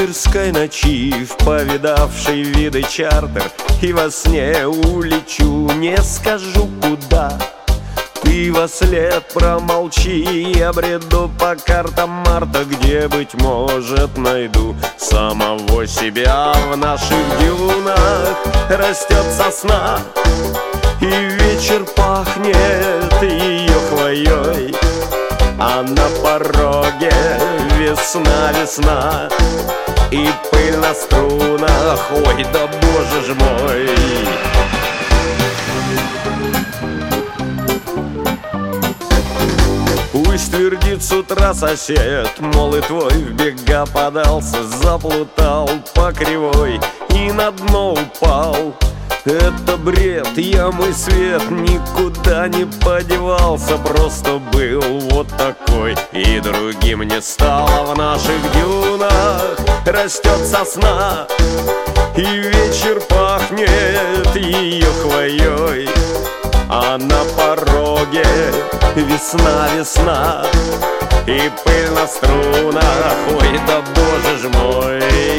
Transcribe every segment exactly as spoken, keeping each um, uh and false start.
питерской ночи, в повидавший виды чартер, и во сне улечу, не скажу куда. Ты во след промолчи, я бреду по картам марта, где, быть может, найду самого себя. В наших дюнах растет сосна, и вечер пахнет ее хвоей, а на пороге весна, весна, и пыль на струнах, ой, да боже ж мой. Пусть твердит с утра сосед, мол, и твой в бега подался, заплутал по кривой и на дно упал. Это бред, я мой свет никуда не подевался, просто был вот такой и другим не стал. В наших дюнах растет сосна, и вечер пахнет ее хвоей, а на пороге весна, весна, и пыль на струнах, ой, да боже ж мой.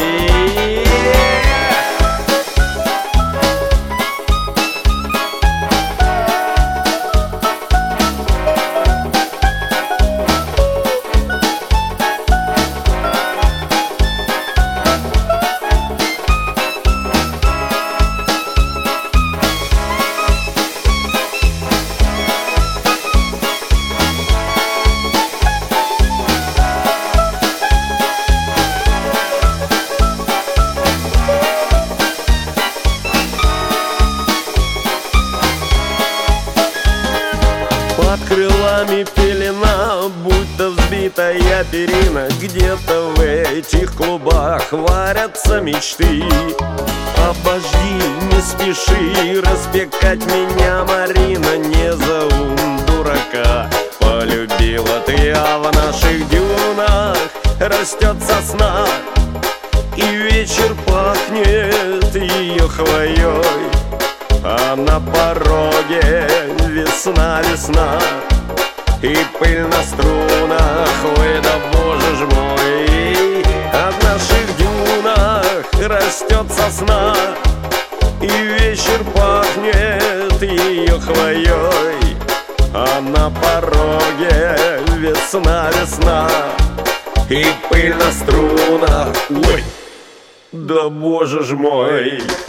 Под крылами пелена, будто взбитая перина, где-то в этих клубах варятся мечты. Обожди, не спеши распекать меня, Марина, не за ум дурака полюбила ты. А в наших дюнах растет сосна, и вечер пахнет ее хвоей, а на пороге весна, весна, и пыль на струнах, ой, да боже ж мой. А в наших дюнах растет сосна, и вечер пахнет ее хвоей, а на пороге весна, весна, и пыль на струнах, ой, да боже ж мой.